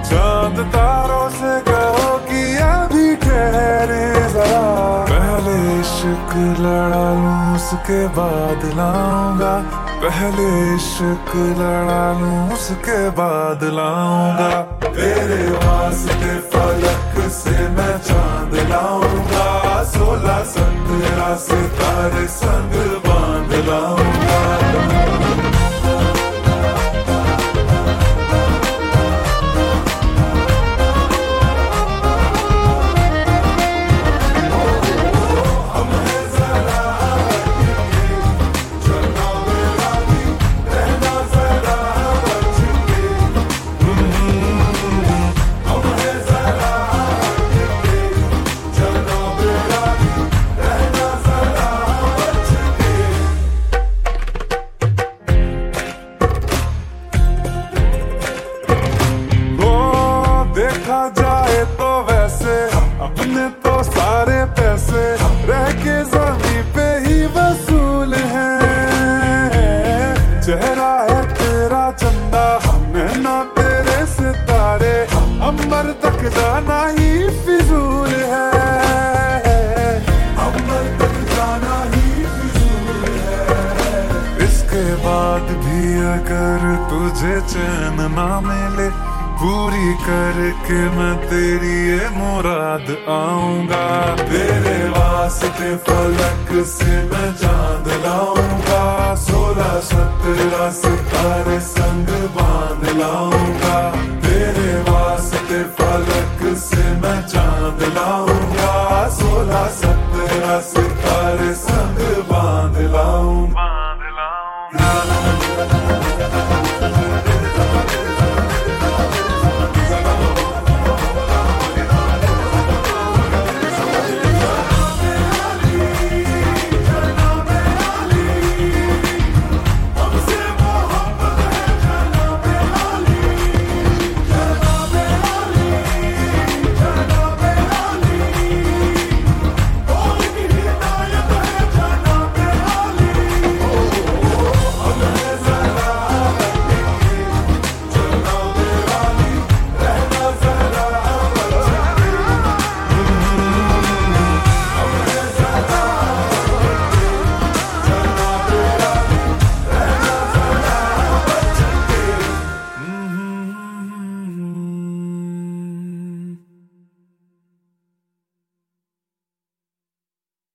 चांद तारों से कहो कि अभी ठहरे जरा, पहले इश्क लड़ा लूं उसके बाद लाऊंगा, पहले इश्क लड़ा लूं उसके बाद लाऊंगा। तेरे वास्ते फलक से मैं चांद लाऊंगा, 16-17 सितारे संग बांध लाऊंगा। देखा जाए तो वैसे अपने तो सारे पैसे रह के ज़मीं पे ही वसूल हैं। चेहरा है तेरा चंदा, नैना तेरे सितारे, अंबर तक जाना ही फिजूल है, अंबर तक जाना ही फिजूल है। इसके बाद भी अगर तुझे चैन ना मिले, पूरी करके मैं तेरी ये मुराद आऊंगा। तेरे वास्ते फलक से मैं चांद लाऊंगा, 16-17 सितारे संग बांध लाऊंगा। तेरे वास्ते फलक से मैं चांद लाऊंगा, 16-17 सितारे संग